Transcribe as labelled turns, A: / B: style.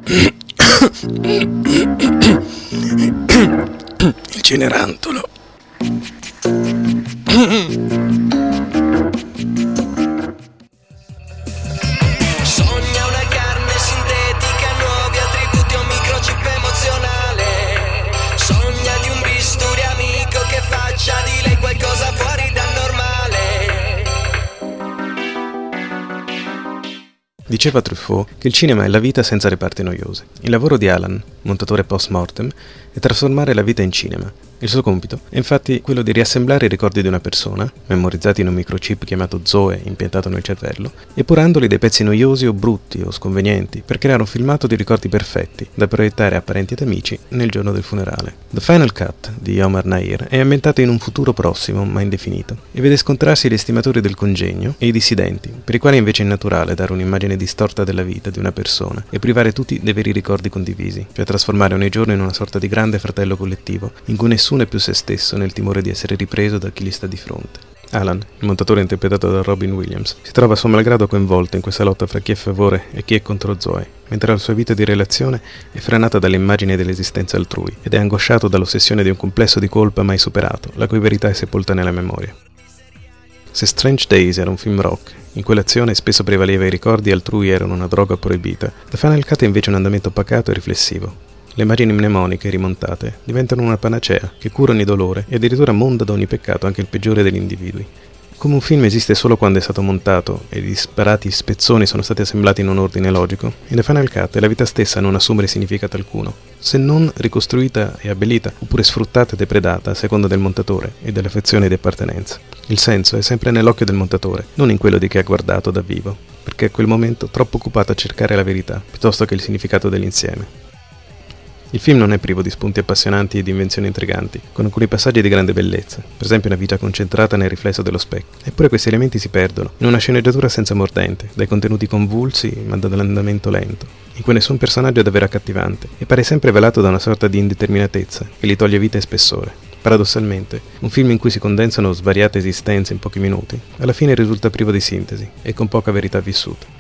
A: Il Cenerantolo.
B: Sogna una carne sintetica, nuovi attributi a un microchip emozionale. Sogna di un bisturi amico che faccia di lei qualcosa fuori dal normale.
C: Diceva Truffaut che il cinema è la vita senza le parti noiose. Il lavoro di Alan, montatore post-mortem, è trasformare la vita in cinema. Il suo compito è infatti quello di riassemblare i ricordi di una persona, memorizzati in un microchip chiamato Zoe impiantato nel cervello, epurandoli dai pezzi noiosi o brutti o sconvenienti per creare un filmato di ricordi perfetti da proiettare a parenti ed amici nel giorno del funerale. The Final Cut di Omar Nair è ambientato in un futuro prossimo ma indefinito e vede scontrarsi gli estimatori del congegno e i dissidenti, per i quali invece è naturale dare un'immagine distorta della vita di una persona e privare tutti dei veri ricordi condivisi, cioè trasformare ogni giorno in una sorta di grande fratello collettivo in cui nessuno è più se stesso nel timore di essere ripreso da chi gli sta di fronte. Alan, il montatore interpretato da Robin Williams, si trova a suo malgrado coinvolto in questa lotta fra chi è a favore e chi è contro Zoe, mentre la sua vita di relazione è frenata dalle immagini dell'esistenza altrui ed è angosciato dall'ossessione di un complesso di colpa mai superato, la cui verità è sepolta nella memoria. Se Strange Days era un film rock, in cui l'azione spesso prevaleva i ricordi altrui erano una droga proibita, The Final Cut è invece un andamento pacato e riflessivo. Le immagini mnemoniche rimontate diventano una panacea che cura ogni dolore e addirittura monda da ogni peccato anche il peggiore degli individui. Come un film esiste solo quando è stato montato e i disparati spezzoni sono stati assemblati in un ordine logico, in The Final Cut la vita stessa non assume significato alcuno, se non ricostruita e abbellita oppure sfruttata e depredata a seconda del montatore e delle affezioni di appartenenza. Il senso è sempre nell'occhio del montatore, non in quello di chi ha guardato da vivo, perché a quel momento troppo occupato a cercare la verità piuttosto che il significato dell'insieme. Il film non è privo di spunti appassionanti e di invenzioni intriganti, con alcuni passaggi di grande bellezza, per esempio una vita concentrata nel riflesso dello specchio. Eppure questi elementi si perdono in una sceneggiatura senza mordente, dai contenuti convulsi ma dall'andamento lento, in cui nessun personaggio è davvero accattivante e pare sempre velato da una sorta di indeterminatezza che gli toglie vita e spessore. Paradossalmente, un film in cui si condensano svariate esistenze in pochi minuti, alla fine risulta privo di sintesi e con poca verità vissuta.